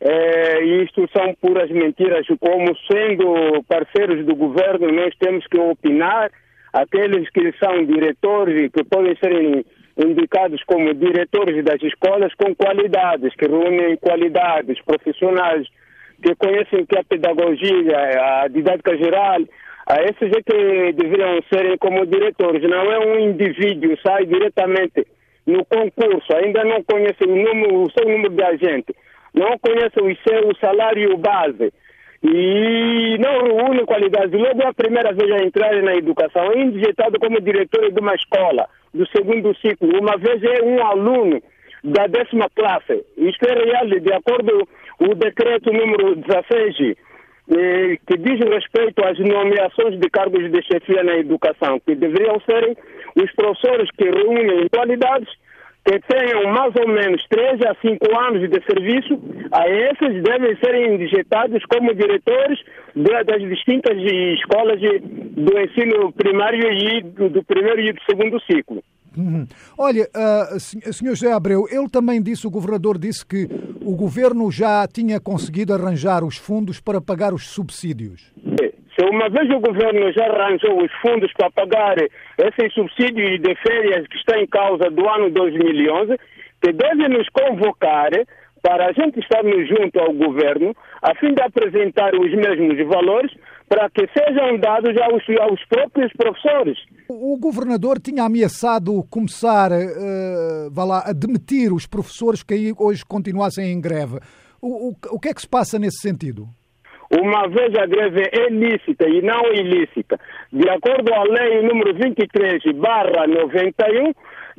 Isto são puras mentiras. Como sendo parceiros do governo, nós temos que opinar. Aqueles que são diretores e que podem ser indicados como diretores das escolas com qualidades, que reúnem qualidades profissionais, que conhecem que a pedagogia, a didática geral, esses é que deveriam serem como diretores. Não é um indivíduo, sai diretamente no concurso, ainda não conhece o seu número de agente, não conhece o salário base e não reúne qualidades. Logo a primeira vez a entrar na educação, é injetado como diretor de uma escola do segundo ciclo, uma vez é um aluno da 10ª classe. Isto é real, de acordo com o decreto número 16, que diz respeito às nomeações de cargos de chefia na educação, que deveriam ser os professores que reúnem qualidades, que tenham mais ou menos 3 a 5 anos de serviço. A esses devem ser injetados como diretores das distintas escolas do ensino primário e do primeiro e do segundo ciclo. Olha, Sr. José Abreu, ele também disse, o governador disse que o governo já tinha conseguido arranjar os fundos para pagar os subsídios. Se uma vez o governo já arranjou os fundos para pagar esses subsídios de férias que estão em causa do ano 2011, que deve nos convocar para a gente estarmos junto ao governo, a fim de apresentar os mesmos valores para que sejam dados aos próprios professores. O governador tinha ameaçado começar a demitir os professores que aí hoje continuassem em greve. O que é que se passa nesse sentido? Uma vez a greve é lícita e não ilícita, de acordo com a lei número 23/91,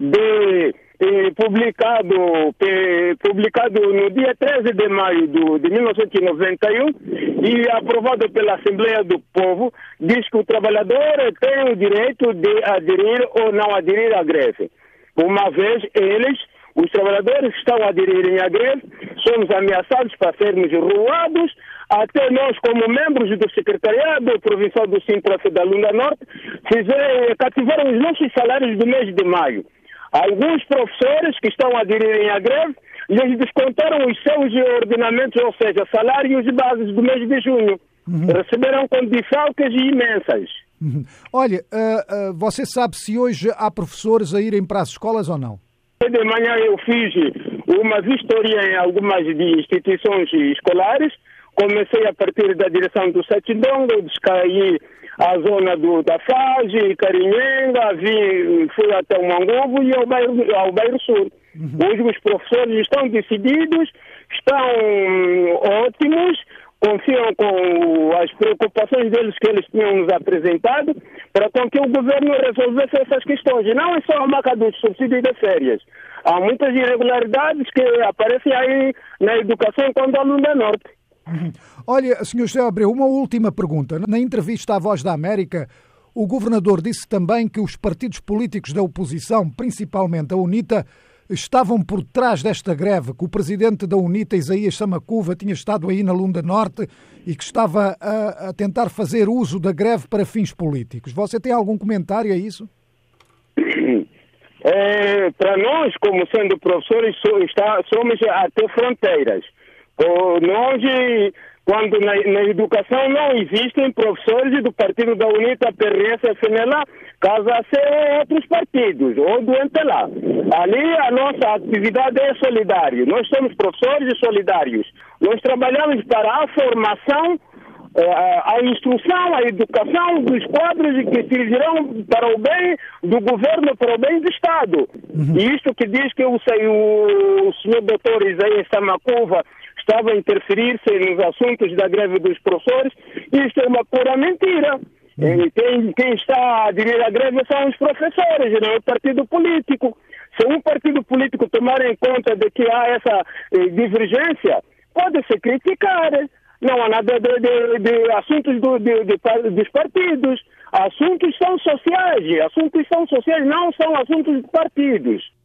publicado no dia 13 de maio de 1991 e aprovado pela Assembleia do Povo, diz que o trabalhador tem o direito de aderir ou não aderir à greve. Uma vez os trabalhadores que estão a aderirem à greve, somos ameaçados para sermos ruados. Até nós, como membros do Secretariado Provincial do Sintrafe da Lunda Norte, cativaram os nossos salários do mês de maio. Alguns professores que estão a aderirem à greve, lhes descontaram os seus ordenamentos, ou seja, salários bases do mês de junho. Receberam com desfalques imensas. Olha, você sabe se hoje há professores a irem para as escolas ou não? De manhã eu fiz uma vistoria em algumas instituições escolares. Comecei a partir da direção do Setindongo, descaí a zona da Fage, Carinhenga, fui até o Mangubo e ao bairro Sul. Hoje os professores estão decididos, estão ótimos, confiam com as preocupações deles que eles tinham nos apresentado, para com que o governo resolvesse essas questões. E não é só a marca dos subsídios de férias. Há muitas irregularidades que aparecem aí na educação quando a Lunda Norte. Olha, Sr. José Abreu, uma última pergunta. Na entrevista à Voz da América, o governador disse também que os partidos políticos da oposição, principalmente a UNITA, estavam por trás desta greve, que o presidente da UNITA, Isaías Samacuva, tinha estado aí na Lunda Norte e que estava a tentar fazer uso da greve para fins políticos. Você tem algum comentário a isso? Para nós, como sendo professores, somos até fronteiras. Nós, quando na educação não existem professores do partido da UNITA, PRS, FNLA, caso a ser outros partidos, ou do MPLA. Ali a nossa atividade é solidária. Nós somos professores solidários. Nós trabalhamos para a formação, a instrução, a educação dos quadros que servirão para o bem do governo, para o bem do Estado. E isto que diz que o senhor doutor Isaías Samacuva estava a interferir-se nos assuntos da greve dos professores, isto é uma pura mentira. Quem está a aderir à greve são os professores, não é o partido político. Se um partido político tomar em conta de que há essa divergência, pode-se criticar. Não há nada de assuntos dos partidos. Assuntos são sociais, não são assuntos de partidos.